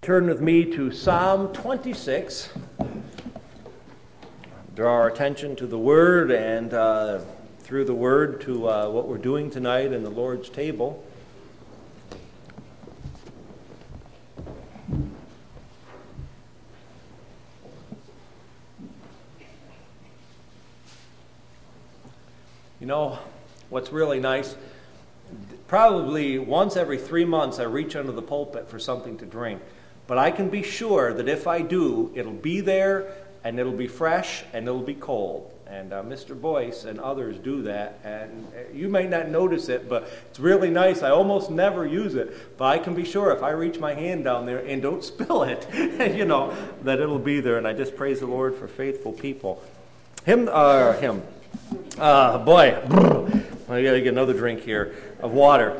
turn with me to Psalm 26. Draw our attention to the Word and through the Word to what we're doing tonight in the Lord's table. You know, what's really nice, probably once every 3 months I reach under the pulpit for something to drink. But I can be sure that if I do, it'll be there, and it'll be fresh, and it'll be cold. And Mr. Boyce and others do that, and you may not notice it, but it's really nice. I almost never use it, but I can be sure if I reach my hand down there and don't spill it, you know, that it'll be there. And I just praise the Lord for faithful people. I gotta get another drink here of water.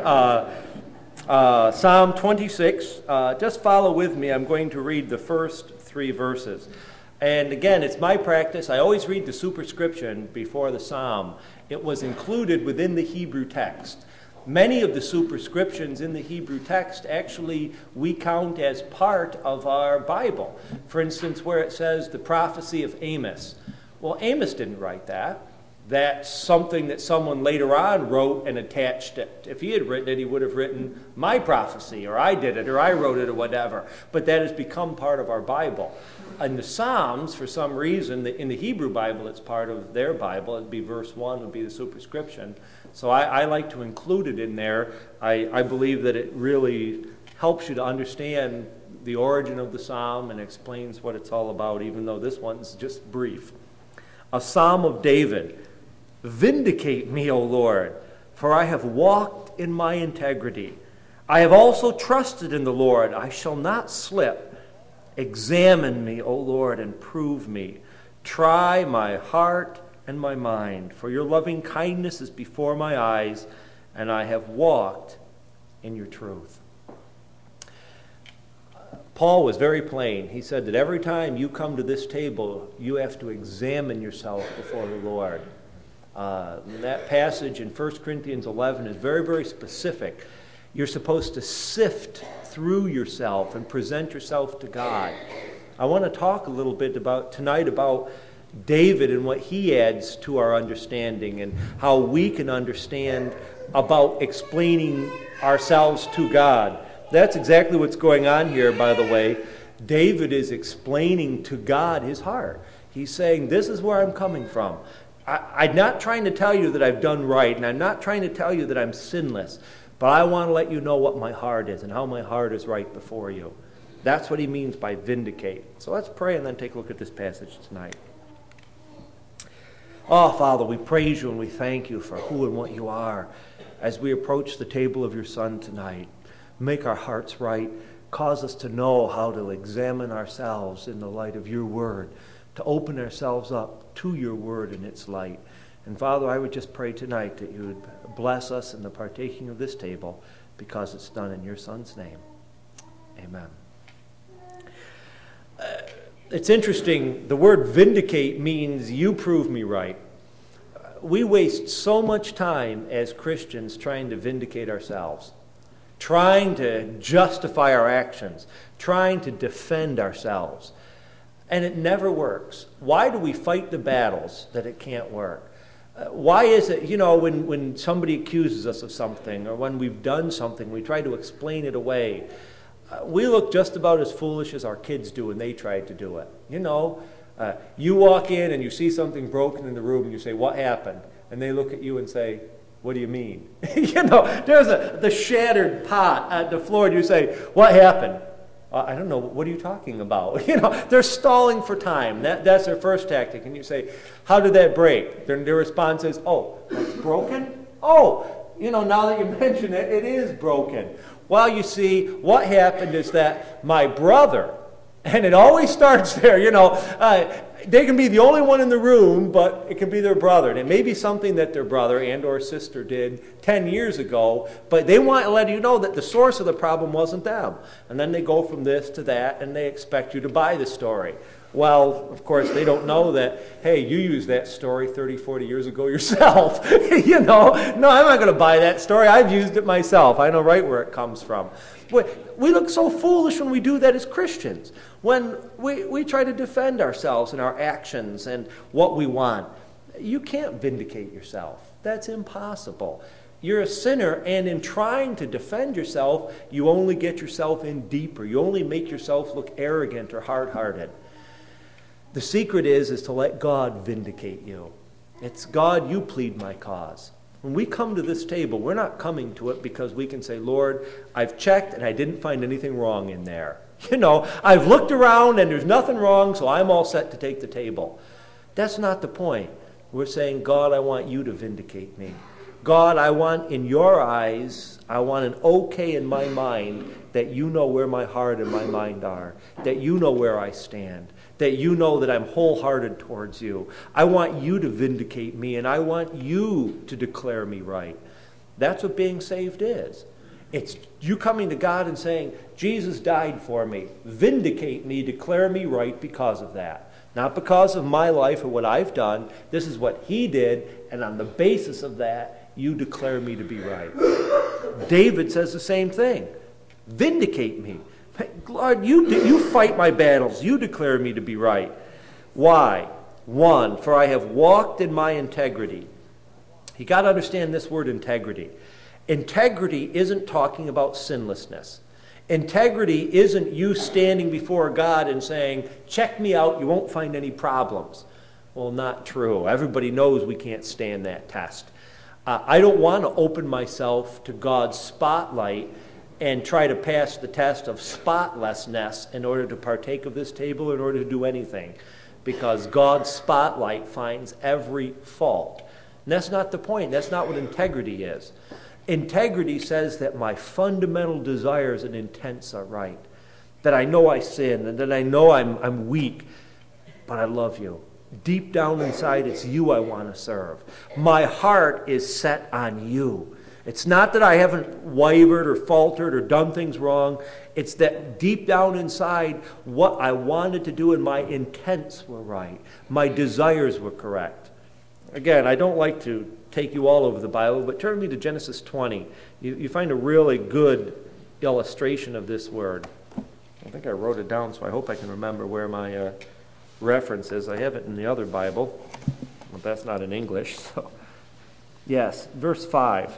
Psalm 26. Just follow with me. I'm going to read the first 3 verses. And again, it's my practice. I always read the superscription before the psalm. It was included within the Hebrew text. Many of the superscriptions in the Hebrew text actually we count as part of our Bible. For instance, where it says the prophecy of Amos. Well, Amos didn't write that. That's something that someone later on wrote and attached it. If he had written it, he would have written my prophecy, or I did it, or I wrote it, or whatever. But that has become part of our Bible. And the Psalms, for some reason, in the Hebrew Bible, it's part of their Bible. It'd be verse 1 would be the superscription. So I like to include it in there. I believe that it really helps you to understand the origin of the Psalm and explains what it's all about, even though this one's just brief. A Psalm of David. Vindicate me, O Lord, for I have walked in my integrity. I have also trusted in the Lord. I shall not slip. Examine me, O Lord, and prove me. Try my heart and my mind, for your loving kindness is before my eyes, and I have walked in your truth. Paul was very plain. He said that every time you come to this table, you have to examine yourself before the Lord. That passage in 1 Corinthians 11 is very, very specific. You're supposed to sift through yourself and present yourself to God. I want to talk a little bit tonight about David and what he adds to our understanding and how we can understand about explaining ourselves to God. That's exactly what's going on here, by the way. David is explaining to God his heart. He's saying, this is where I'm coming from. I'm not trying to tell you that I've done right, and I'm not trying to tell you that I'm sinless, but I want to let you know what my heart is and how my heart is right before you. That's what he means by vindicate. So let's pray and then take a look at this passage tonight. Oh, Father, we praise you and we thank you for who and what you are as we approach the table of your Son tonight. Make our hearts right. Cause us to know how to examine ourselves in the light of your word, to open ourselves up to your word in its light. And Father, I would just pray tonight that you would bless us in the partaking of this table because it's done in your Son's name. Amen. It's interesting. The word vindicate means you prove me right. We waste so much time as Christians trying to vindicate ourselves, trying to justify our actions, trying to defend ourselves. And it never works. Why do we fight the battles that it can't work? Why is it, when somebody accuses us of something or when we've done something, we try to explain it away. We look just about as foolish as our kids do when they try to do it. You walk in and you see something broken in the room and you say, what happened? And they look at you and say, what do you mean? There's the shattered pot at the floor and you say, what happened? I don't know. What are you talking about? They're stalling for time. That's their first tactic. And you say, how did that break? Their response is, oh, it's broken? Oh, now that you mention it, it is broken. Well, you see, what happened is that my brother, and it always starts there, They can be the only one in the room, but it can be their brother. And it may be something that their brother and or sister did 10 years ago, but they want to let you know that the source of the problem wasn't them. And then they go from this to that, and they expect you to buy the story. Well, of course, they don't know that, hey, you used that story 30, 40 years ago yourself. You know, no, I'm not going to buy that story. I've used it myself. I know right where it comes from. We look so foolish when we do that as Christians. When we try to defend ourselves and our actions and what we want. You can't vindicate yourself. That's impossible. You're a sinner, and in trying to defend yourself, you only get yourself in deeper. You only make yourself look arrogant or hard-hearted. The secret is to let God vindicate you. It's, God, you plead my cause. When we come to this table, we're not coming to it because we can say, Lord, I've checked and I didn't find anything wrong in there. You know, I've looked around and there's nothing wrong, so I'm all set to take the table. That's not the point. We're saying, God, I want you to vindicate me. God, I want in your eyes, I want an okay in my mind that you know where my heart and my mind are, that you know where I stand, that you know that I'm wholehearted towards you. I want you to vindicate me, and I want you to declare me right. That's what being saved is. It's you coming to God and saying, Jesus died for me. Vindicate me, declare me right because of that. Not because of my life or what I've done. This is what he did, and on the basis of that, you declare me to be right. David says the same thing. Vindicate me. Lord, you fight my battles. You declare me to be right. Why? 1, for I have walked in my integrity. You got to understand this word integrity. Integrity isn't talking about sinlessness. Integrity isn't you standing before God and saying, check me out, you won't find any problems. Well, not true. Everybody knows we can't stand that test. I don't want to open myself to God's spotlight and try to pass the test of spotlessness in order to partake of this table, in order to do anything. Because God's spotlight finds every fault. And that's not the point. That's not what integrity is. Integrity says that my fundamental desires and intents are right. That I know I sin, and that I know I'm weak, but I love you. Deep down inside, it's you I want to serve. My heart is set on you. It's not that I haven't wavered or faltered or done things wrong. It's that deep down inside, what I wanted to do and my intents were right. My desires were correct. Again, I don't like to take you all over the Bible, but turn me to Genesis 20. You find a really good illustration of this word. I think I wrote it down, so I hope I can remember where my reference is. I have it in the other Bible, but that's not in English. So, yes, verse 5.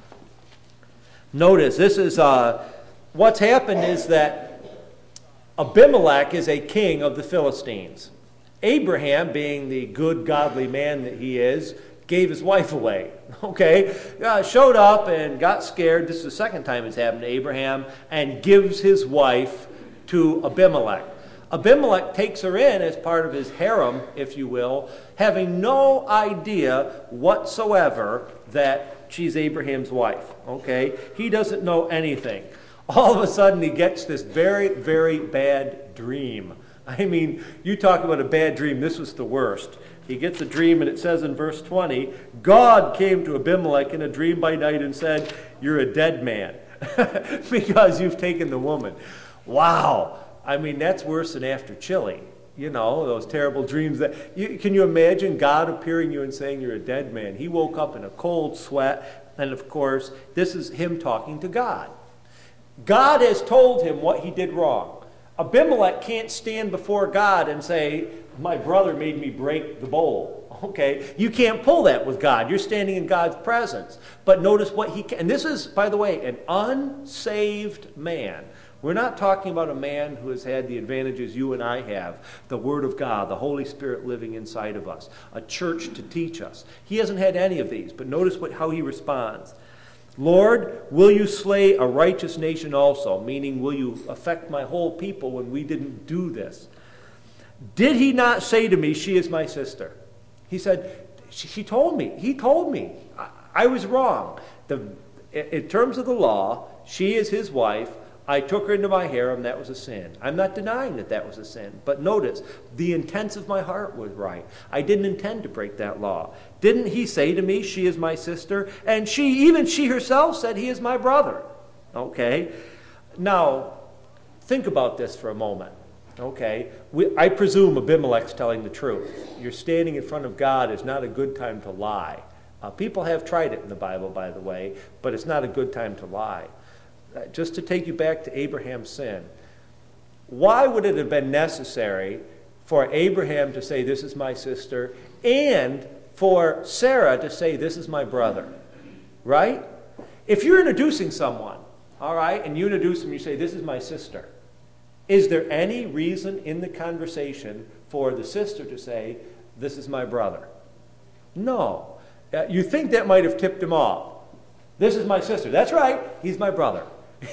Notice, this is what's happened is that Abimelech is a king of the Philistines. Abraham, being the good, godly man that he is, gave his wife away. Okay? Showed up and got scared. This is the second time it's happened to Abraham, and gives his wife to Abimelech. Abimelech takes her in as part of his harem, if you will, having no idea whatsoever that she's Abraham's wife. Okay? He doesn't know anything. All of a sudden, he gets this very, very bad dream. I mean, you talk about a bad dream, this was the worst. He gets a dream, and it says in verse 20, God came to Abimelech in a dream by night and said, you're a dead man because you've taken the woman. Wow. I mean, that's worse than after Chile. You know, those terrible dreams. Can you imagine God appearing to you and saying you're a dead man? He woke up in a cold sweat, and of course, this is him talking to God. God has told him what he did wrong. Abimelech can't stand before God and say, my brother made me break the bowl. Okay? You can't pull that with God. You're standing in God's presence. But notice what he can. And this is, by the way, an unsaved man. We're not talking about a man who has had the advantages you and I have. The Word of God, the Holy Spirit living inside of us. A church to teach us. He hasn't had any of these. But notice how he responds. Lord, will you slay a righteous nation also? Meaning, will you affect my whole people when we didn't do this? Did he not say to me, she is my sister? He said, she told me. He told me. I was wrong. In terms of the law, she is his wife. I took her into my harem. That was a sin. I'm not denying that that was a sin. But notice, the intents of my heart was right. I didn't intend to break that law. Didn't he say to me, she is my sister? And even she herself said, he is my brother. Okay? Now, think about this for a moment. Okay? I presume Abimelech's telling the truth. You're standing in front of God is not a good time to lie. People have tried it in the Bible, by the way, but it's not a good time to lie. Just to take you back to Abraham's sin, why would it have been necessary for Abraham to say, this is my sister, and for Sarah to say, this is my brother? Right? If you're introducing someone, all right, and you introduce them, you say, this is my sister, is there any reason in the conversation for the sister to say, this is my brother? No. You think that might have tipped him off. This is my sister. That's right. He's my brother.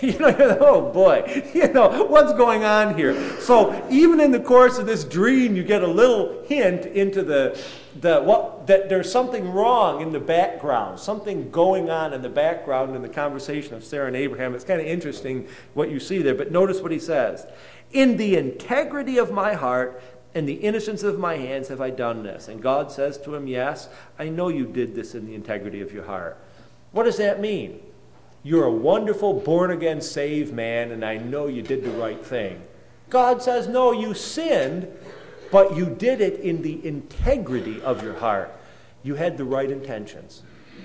Oh boy. What's going on here? So even in the course of this dream, you get a little hint into that there's something wrong in the background, something going on in the background in the conversation of Sarah and Abraham. It's kind of interesting what you see there. But notice what he says. In the integrity of my heart and the innocence of my hands have I done this. And God says to him, yes, I know you did this in the integrity of your heart. What does that mean? You're a wonderful, born-again, saved man, and I know you did the right thing. God says, no, you sinned, but you did it in the integrity of your heart. You had the right intentions.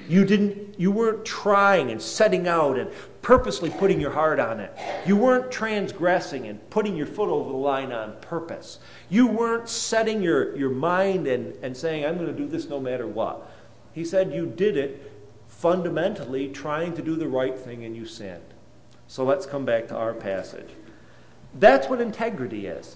You weren't trying and setting out and purposely putting your heart on it. You weren't transgressing and putting your foot over the line on purpose. You weren't setting your mind and saying, I'm going to do this no matter what. He said you did it fundamentally trying to do the right thing, and you sinned. So let's come back to our passage. That's what integrity is.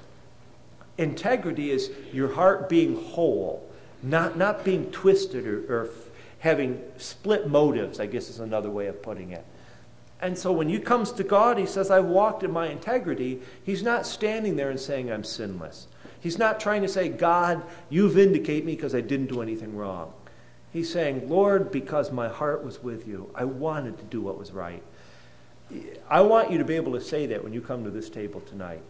Integrity is your heart being whole, not being twisted or having split motives, I guess is another way of putting it. And so when he comes to God, he says, I've walked in my integrity. He's not standing there and saying I'm sinless. He's not trying to say, God, you vindicate me because I didn't do anything wrong. He's saying, Lord, because my heart was with you, I wanted to do what was right. I want you to be able to say that when you come to this table tonight.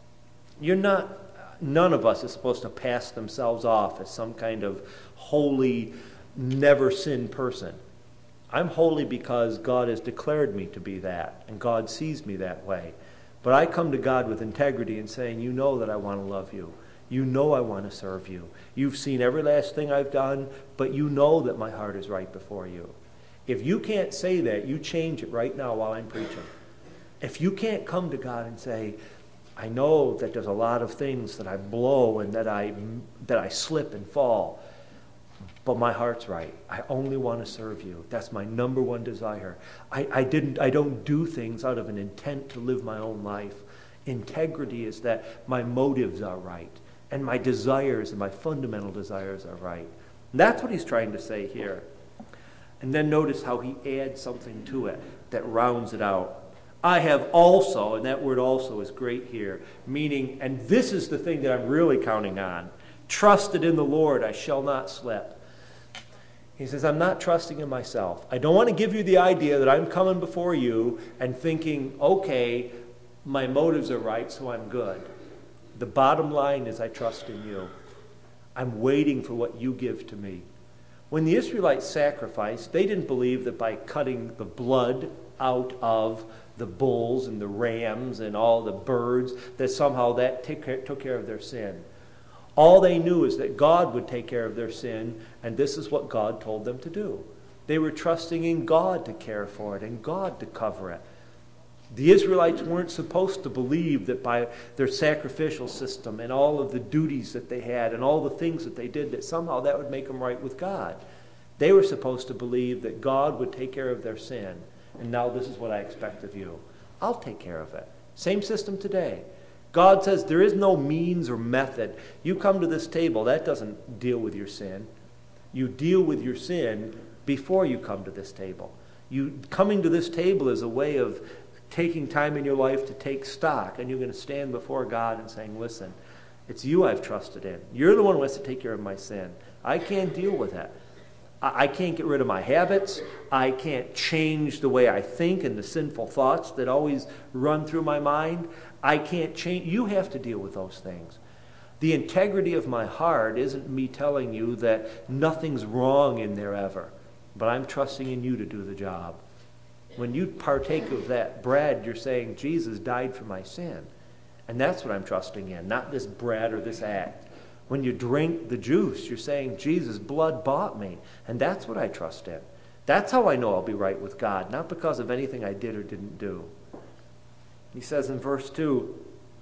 None of us is supposed to pass themselves off as some kind of holy, never sin person. I'm holy because God has declared me to be that, and God sees me that way. But I come to God with integrity and saying, you know that I want to love you. You know I want to serve you. You've seen every last thing I've done, but you know that my heart is right before you. If you can't say that, you change it right now while I'm preaching. If you can't come to God and say, I know that there's a lot of things that I blow and that I slip and fall, but my heart's right. I only want to serve you. That's my number one desire. I don't do things out of an intent to live my own life. Integrity is that my motives are right, and my desires and my fundamental desires are right. And that's what he's trying to say here. And then notice how he adds something to it that rounds it out. I have also, and that word also is great here, meaning, and this is the thing that I'm really counting on, trusted in the Lord, I shall not slip. He says, I'm not trusting in myself. I don't want to give you the idea that I'm coming before you and thinking, okay, my motives are right, so I'm good. The bottom line is I trust in you. I'm waiting for what you give to me. When the Israelites sacrificed, they didn't believe that by cutting the blood out of the bulls and the rams and all the birds, that somehow that took care of their sin. All they knew is that God would take care of their sin, and this is what God told them to do. They were trusting in God to care for it and God to cover it. The Israelites weren't supposed to believe that by their sacrificial system and all of the duties that they had and all the things that they did, that somehow that would make them right with God. They were supposed to believe that God would take care of their sin. And now this is what I expect of you. I'll take care of it. Same system today. God says there is no means or method. You come to this table, that doesn't deal with your sin. You deal with your sin before you come to this table. Coming to this table is a way of taking time in your life to take stock, and you're going to stand before God and saying, listen, it's you I've trusted in. You're the one who has to take care of my sin. I can't deal with that. I can't get rid of my habits. I can't change the way I think and the sinful thoughts that always run through my mind. I can't change. You have to deal with those things. The integrity of my heart isn't me telling you that nothing's wrong in there ever, but I'm trusting in you to do the job. When you partake of that bread, you're saying, Jesus died for my sin. And that's what I'm trusting in, not this bread or this act. When you drink the juice, you're saying, Jesus' blood bought me. And that's what I trust in. That's how I know I'll be right with God, not because of anything I did or didn't do. He says in verse 2,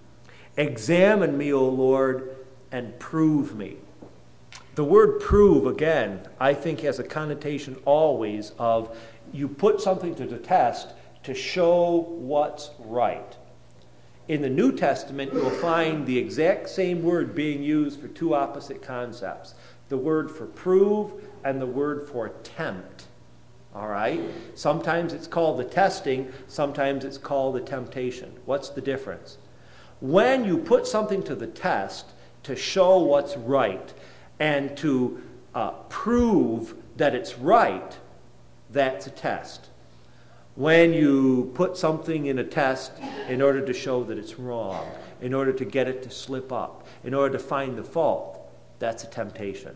examine me, O Lord, and prove me. The word prove, again, I think has a connotation always of you put something to the test to show what's right. In the New Testament, you'll find the exact same word being used for two opposite concepts. The word for prove and the word for tempt. All right? Sometimes it's called the testing, sometimes it's called the temptation. What's the difference? When you put something to the test to show what's right and to prove that it's right, that's a test. When you put something in a test in order to show that it's wrong, in order to get it to slip up, in order to find the fault, that's a temptation.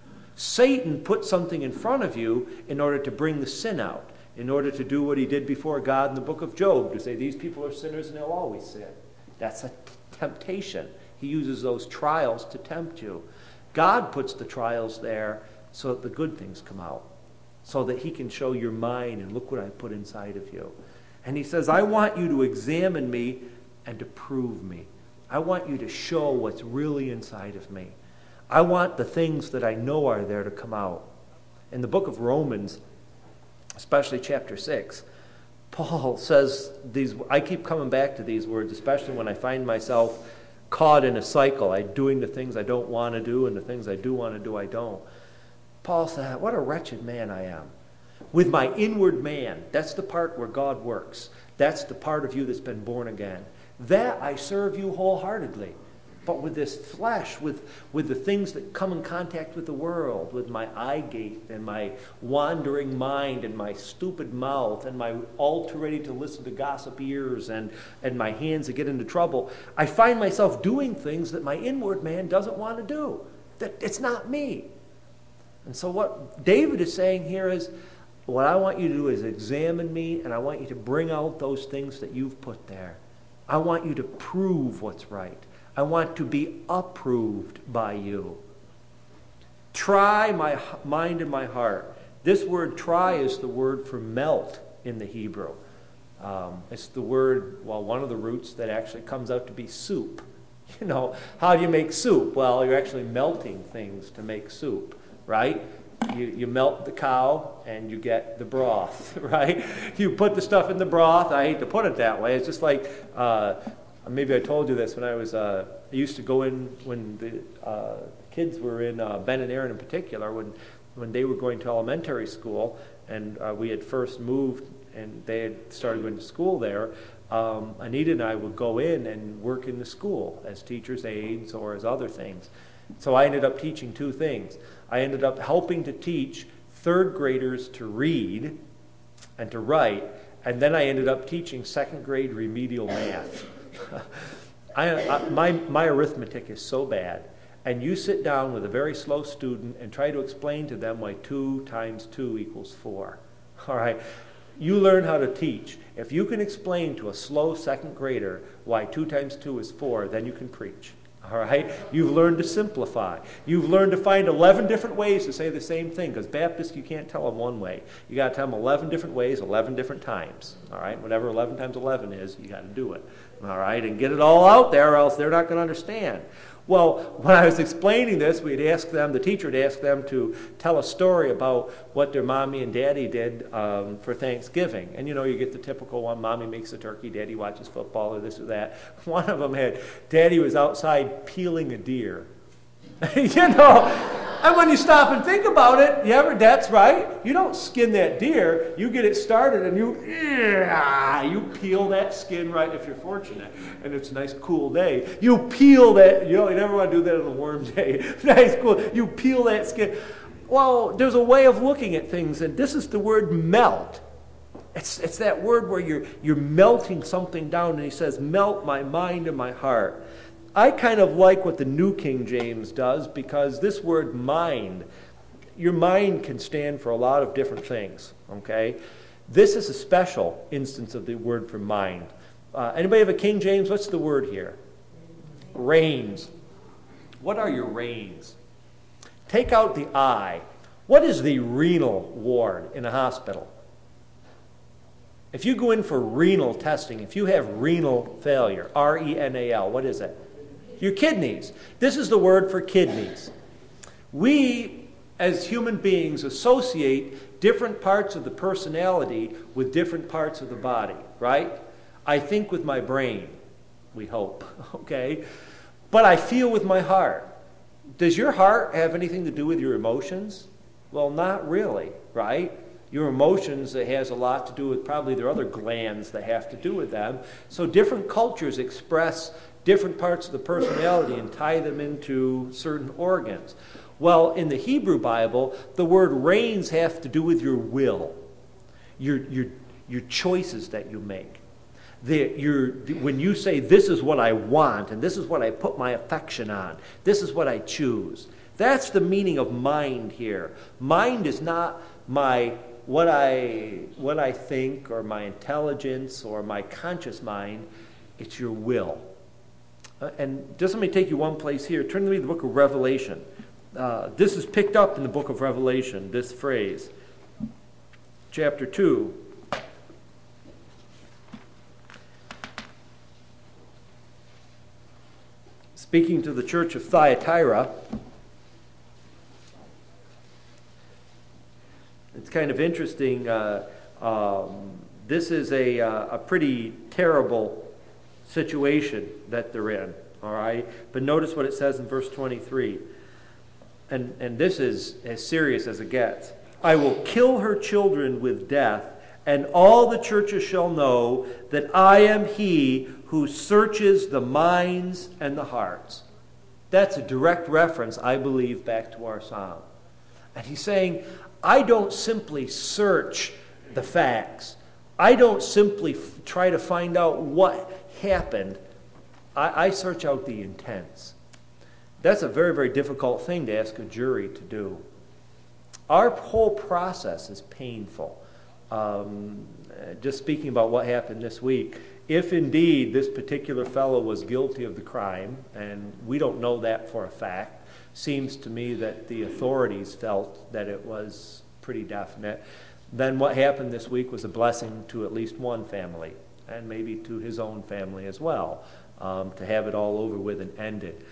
Satan put something in front of you in order to bring the sin out, in order to do what he did before God in the book of Job, to say these people are sinners and they'll always sin. That's a temptation. He uses those trials to tempt you. God puts the trials there so that the good things come out, so that he can show your mind and look what I put inside of you. And he says, I want you to examine me and to prove me. I want you to show what's really inside of me. I want the things that I know are there to come out. In the book of Romans, especially chapter 6, Paul says these, I keep coming back to these words, especially when I find myself caught in a cycle. I'm doing the things I don't want to do, and the things I do want to do, I don't. Paul said, what a wretched man I am. With my inward man, that's the part where God works. That's the part of you that's been born again. That I serve you wholeheartedly. But with this flesh, with the things that come in contact with the world, with my eye gate and my wandering mind and my stupid mouth and my all too ready to listen to gossip ears and my hands that get into trouble, I find myself doing things that my inward man doesn't want to do. That it's not me. And so what David is saying here is, what I want you to do is examine me, and I want you to bring out those things that you've put there. I want you to prove what's right. I want to be approved by you. Try my mind and my heart. This word try is the word for melt in the Hebrew. It's the word, well, one of the roots that actually comes out to be soup. You know, how do you make soup? Well, you're actually melting things to make soup, right? You melt the cow and you get the broth, right? You put the stuff in the broth. I hate to put it that way. It's just like, maybe I told you this when I was, I used to go in when the kids were in, Ben and Aaron in particular, when they were going to elementary school and we had first moved and they had started going to school there, Anita and I would go in and work in the school as teachers' aides or as other things. So I ended up teaching two things. I ended up helping to teach third graders to read and to write, and then I ended up teaching second grade remedial math. My arithmetic is so bad, and you sit down with a very slow student and try to explain to them why 2 times 2 equals 4. All right? You learn how to teach. If you can explain to a slow second grader why 2 times 2 is 4, then you can preach. All right? You've learned to simplify. You've learned to find 11 different ways to say the same thing, because Baptists, you can't tell them one way. You got to tell them 11 different ways, 11 different times. All right? Whatever 11 times 11 is, you got to do it. All right? And get it all out there, or else they're not going to understand. Well, when I was explaining this, the teacher would ask them to tell a story about what their mommy and daddy did for Thanksgiving. And you know, you get the typical one, mommy makes a turkey, daddy watches football, or this or that. One of them had, daddy was outside peeling a deer. You know, and when you stop and think about it, that's right. You don't skin that deer. You get it started and you peel that skin right, if you're fortunate, and it's a nice cool day. You peel that, you never want to do that on a warm day. Nice cool, you peel that skin. Well, there's a way of looking at things, and this is the word melt. It's that word where you're melting something down, and he says, melt my mind and my heart. I kind of like what the New King James does, because this word mind, your mind can stand for a lot of different things, okay? This is a special instance of the word for mind. Anybody have a King James? What's the word here? Reins. What are your reins? Take out the eye. What is the renal ward in a hospital? If you go in for renal testing, if you have renal failure, R-E-N-A-L, what is it? Your kidneys. This is the word for kidneys. We, as human beings, associate different parts of the personality with different parts of the body, right? I think with my brain, we hope, okay? But I feel with my heart. Does your heart have anything to do with your emotions? Well, not really, right? Your emotions, it has a lot to do with probably there are other glands that have to do with them. So different cultures express different parts of the personality and tie them into certain organs. Well, in the Hebrew Bible, the word reins have to do with your will, your choices that you make. When you say, this is what I want, and this is what I put my affection on, this is what I choose. That's the meaning of mind here. Mind is not what I think or my intelligence or my conscious mind. It's your will. And just let me take you one place here. Turn to me to the book of Revelation. This is picked up in the book of Revelation, this phrase. Chapter 2. Speaking to the church of Thyatira, it's kind of interesting. This is a pretty terrible situation that they're in, all right? But notice what it says in verse 23. And this is as serious as it gets. I will kill her children with death, and all the churches shall know that I am he who searches the minds and the hearts. That's a direct reference, I believe, back to our psalm. And he's saying, I don't simply search the facts. I don't simply try to find out what happened. I search out the intents. That's a very, very difficult thing to ask a jury to do. Our whole process is painful. Just speaking about what happened this week, if indeed this particular fellow was guilty of the crime, and we don't know that for a fact, seems to me that the authorities felt that it was pretty definite, then what happened this week was a blessing to at least one family, and maybe to his own family as well, to have it all over with and ended.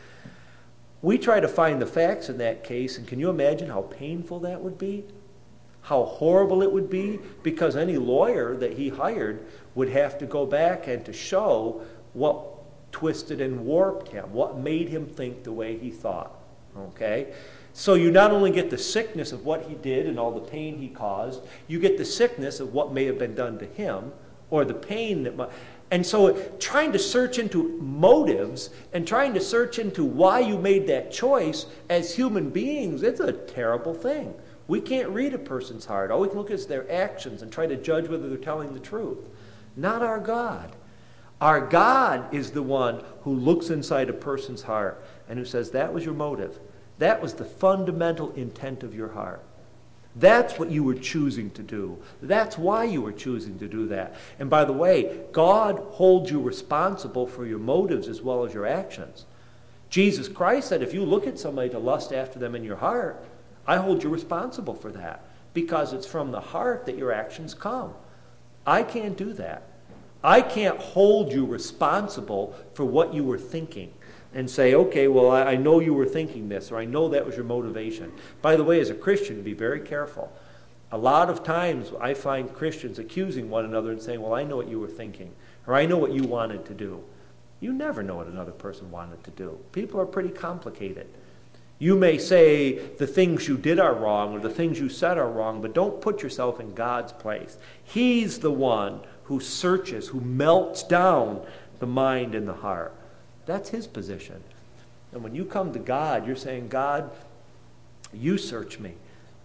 We try to find the facts in that case, and can you imagine how painful that would be? How horrible it would be? Because any lawyer that he hired would have to go back and to show what twisted and warped him, what made him think the way he thought. Okay? So you not only get the sickness of what he did and all the pain he caused, you get the sickness of what may have been done to him, or the pain that might... And so trying to search into motives and trying to search into why you made that choice as human beings, it's a terrible thing. We can't read a person's heart. All we can look at is their actions and try to judge whether they're telling the truth. Not our God. Our God is the one who looks inside a person's heart and who says, that was your motive. That was the fundamental intent of your heart. That's what you were choosing to do. That's why you were choosing to do that. And by the way, God holds you responsible for your motives as well as your actions. Jesus Christ said, if you look at somebody to lust after them in your heart, I hold you responsible for that, because it's from the heart that your actions come. I can't do that. I can't hold you responsible for what you were thinking and say, okay, well, I know you were thinking this, or I know that was your motivation. By the way, as a Christian, be very careful. A lot of times I find Christians accusing one another and saying, well, I know what you were thinking, or I know what you wanted to do. You never know what another person wanted to do. People are pretty complicated. You may say the things you did are wrong or the things you said are wrong, but don't put yourself in God's place. He's the one who searches, who melts down the mind and the heart. That's his position. And when you come to God, you're saying, God, you search me.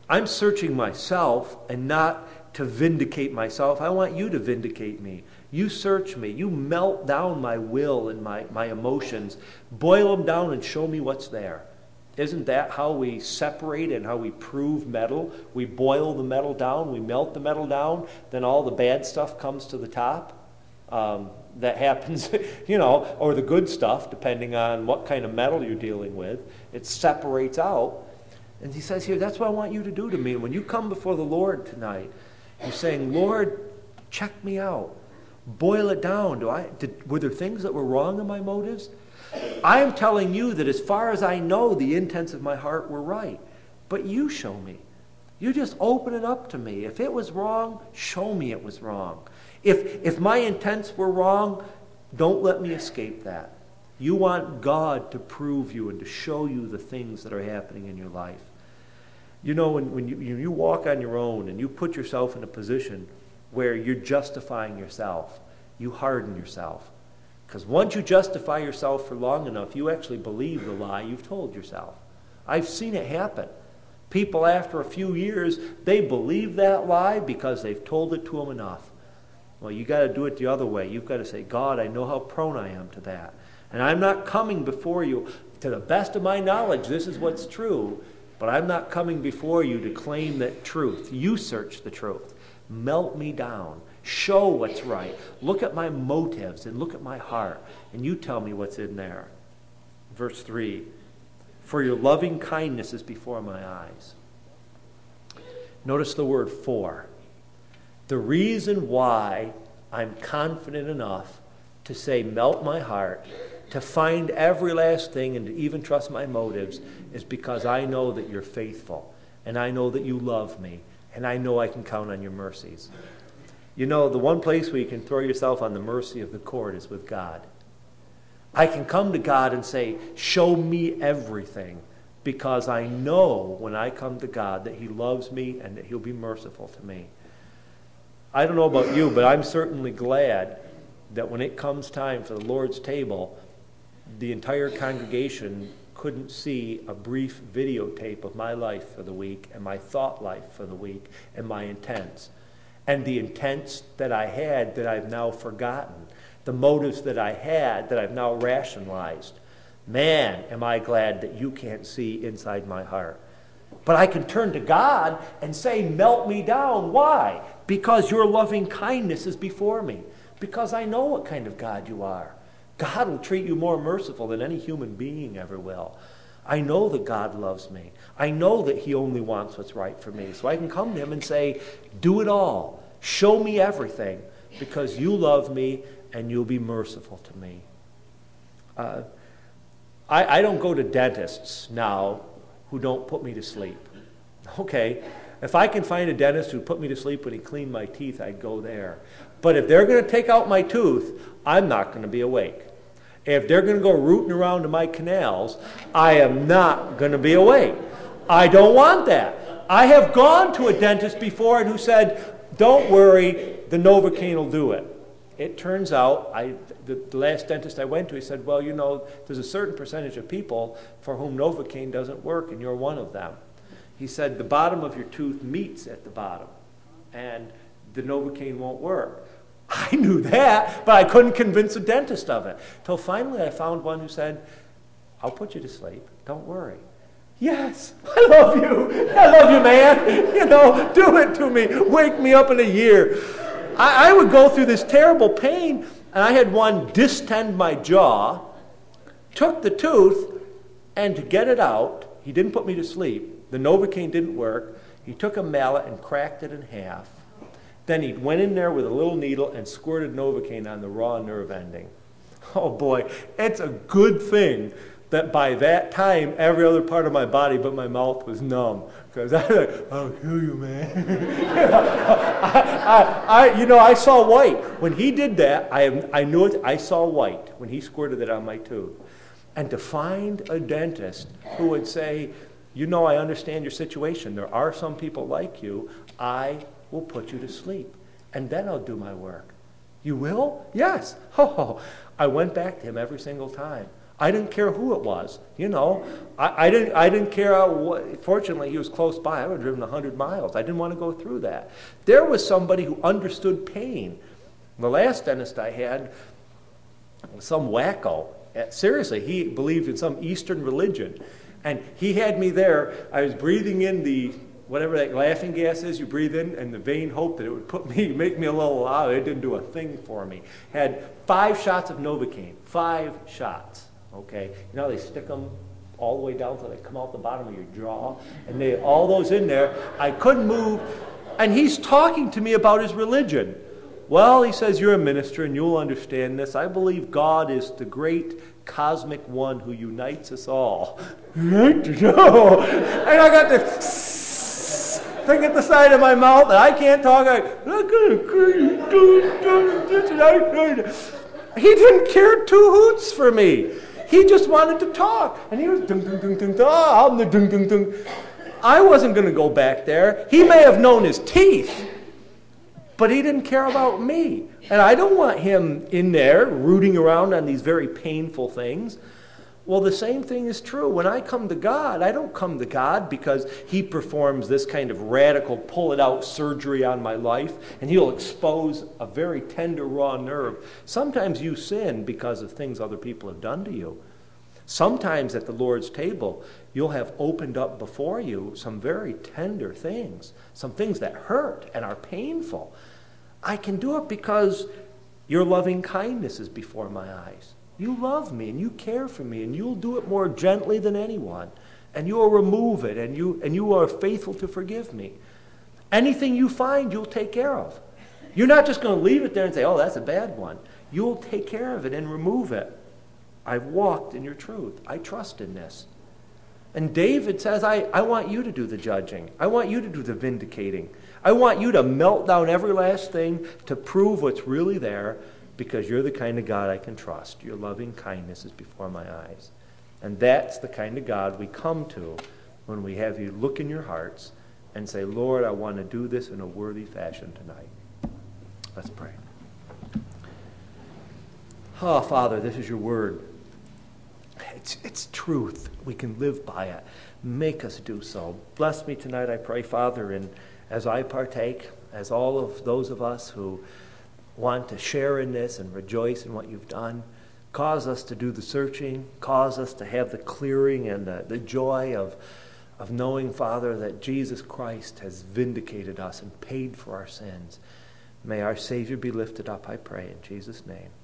I'm searching myself and not to vindicate myself. I want you to vindicate me. You search me. You melt down my will and my emotions. Boil them down and show me what's there. Isn't that how we separate and how we prove metal? We boil the metal down, we melt the metal down, then all the bad stuff comes to the top. That happens, or the good stuff, depending on what kind of metal you're dealing with. It separates out. And he says here, that's what I want you to do to me. When you come before the Lord tonight, you're saying, Lord, check me out. Boil it down. Were there things that were wrong in my motives? I am telling you that as far as I know, the intents of my heart were right. But you show me. You just open it up to me. If it was wrong, show me it was wrong. If my intents were wrong, don't let me escape that. You want God to prove you and to show you the things that are happening in your life. When you walk on your own and you put yourself in a position where you're justifying yourself, you harden yourself. Because once you justify yourself for long enough, you actually believe the lie you've told yourself. I've seen it happen. People, after a few years, they believe that lie because they've told it to them enough. Well, you got to do it the other way. You've got to say, God, I know how prone I am to that. And I'm not coming before you, to the best of my knowledge, this is what's true, but I'm not coming before you to claim that truth. You search the truth. Melt me down. Show what's right. Look at my motives and look at my heart, and you tell me what's in there. Verse 3, for your loving kindness is before my eyes. Notice the word for. The reason why I'm confident enough to say melt my heart, to find every last thing and to even trust my motives is because I know that you're faithful, and I know that you love me, and I know I can count on your mercies. The one place where you can throw yourself on the mercy of the court is with God. I can come to God and say, show me everything, because I know when I come to God that he loves me and that he'll be merciful to me. I don't know about you, but I'm certainly glad that when it comes time for the Lord's table, the entire congregation couldn't see a brief videotape of my life for the week and my thought life for the week and my intents. And the intents that I had that I've now forgotten. The motives that I had that I've now rationalized. Man, am I glad that you can't see inside my heart. But I can turn to God and say, melt me down. Why? Because your loving kindness is before me. Because I know what kind of God you are. God will treat you more merciful than any human being ever will. I know that God loves me. I know that he only wants what's right for me. So I can come to him and say, do it all. Show me everything because you love me and you'll be merciful to me. I don't go to dentists now who don't put me to sleep. Okay, if I can find a dentist who put me to sleep when he cleaned my teeth, I'd go there. But if they're going to take out my tooth, I'm not going to be awake. If they're going to go rooting around to my canals, I am not going to be awake. I don't want that. I have gone to a dentist before and who said, don't worry, the Novocaine will do it. It turns out, the last dentist I went to, he said, well, there's a certain percentage of people for whom Novocaine doesn't work, and you're one of them. He said, the bottom of your tooth meets at the bottom, and the Novocaine won't work. I knew that, but I couldn't convince a dentist of it. Till finally I found one who said, I'll put you to sleep. Don't worry. Yes, I love you. I love you, man. Do it to me. Wake me up in a year. I would go through this terrible pain, and I had one distend my jaw, took the tooth, and to get it out, he didn't put me to sleep. The Novocaine didn't work. He took a mallet and cracked it in half. Then he went in there with a little needle and squirted Novocaine on the raw nerve ending. Oh boy, it's a good thing that by that time, every other part of my body but my mouth was numb. Because I was like, I'll kill you, man. I saw white. When he did that, I knew it. I saw white when he squirted it on my tooth. And to find a dentist who would say, I understand your situation. There are some people like you. I will put you to sleep. And then I'll do my work. You will? Yes. I went back to him every single time. I didn't care who it was. I didn't care. Fortunately, he was close by. I would have driven 100 miles. I didn't want to go through that. There was somebody who understood pain. The last dentist I had was some wacko. Seriously, he believed in some Eastern religion. And he had me there. I was breathing in the, whatever that laughing gas is you breathe in, and the vain hope that it would make me a little loud. It didn't do a thing for me. Had 5 shots of Novocaine. 5 shots. Okay? They stick them all the way down so they come out the bottom of your jaw. And all those in there. I couldn't move. And he's talking to me about his religion. Well, he says, you're a minister and you'll understand this. I believe God is the great cosmic one who unites us all. And I got this thing at the side of my mouth and I can't talk. He didn't care 2 hoots for me. He just wanted to talk. And he was I'm the I wasn't going to go back there. He may have known his teeth, but he didn't care about me. And I don't want him in there rooting around on these very painful things. Well, the same thing is true. When I come to God, I don't come to God because he performs this kind of radical pull-it-out surgery on my life, and he'll expose a very tender, raw nerve. Sometimes you sin because of things other people have done to you. Sometimes at the Lord's table, you'll have opened up before you some very tender things, some things that hurt and are painful. I can do it because your loving kindness is before my eyes. You love me and you care for me, and you'll do it more gently than anyone, and you will remove it, and you are faithful to forgive me. Anything you find, you'll take care of. You're not just going to leave it there and say, oh, that's a bad one. You'll take care of it and remove it. I've walked in your truth. I trust in this. And David says, I want you to do the judging. I want you to do the vindicating. I want you to melt down every last thing to prove what's really there, because you're the kind of God I can trust. Your loving kindness is before my eyes. And that's the kind of God we come to when we have you look in your hearts and say, Lord, I want to do this in a worthy fashion tonight. Let's pray. Oh, Father, this is your word. It's truth. We can live by it. Make us do so. Bless me tonight, I pray, Father, and as I partake, as all of those of us who want to share in this and rejoice in what you've done, cause us to do the searching, cause us to have the clearing and the joy of knowing, Father, that Jesus Christ has vindicated us and paid for our sins. May our Savior be lifted up, I pray, in Jesus' name.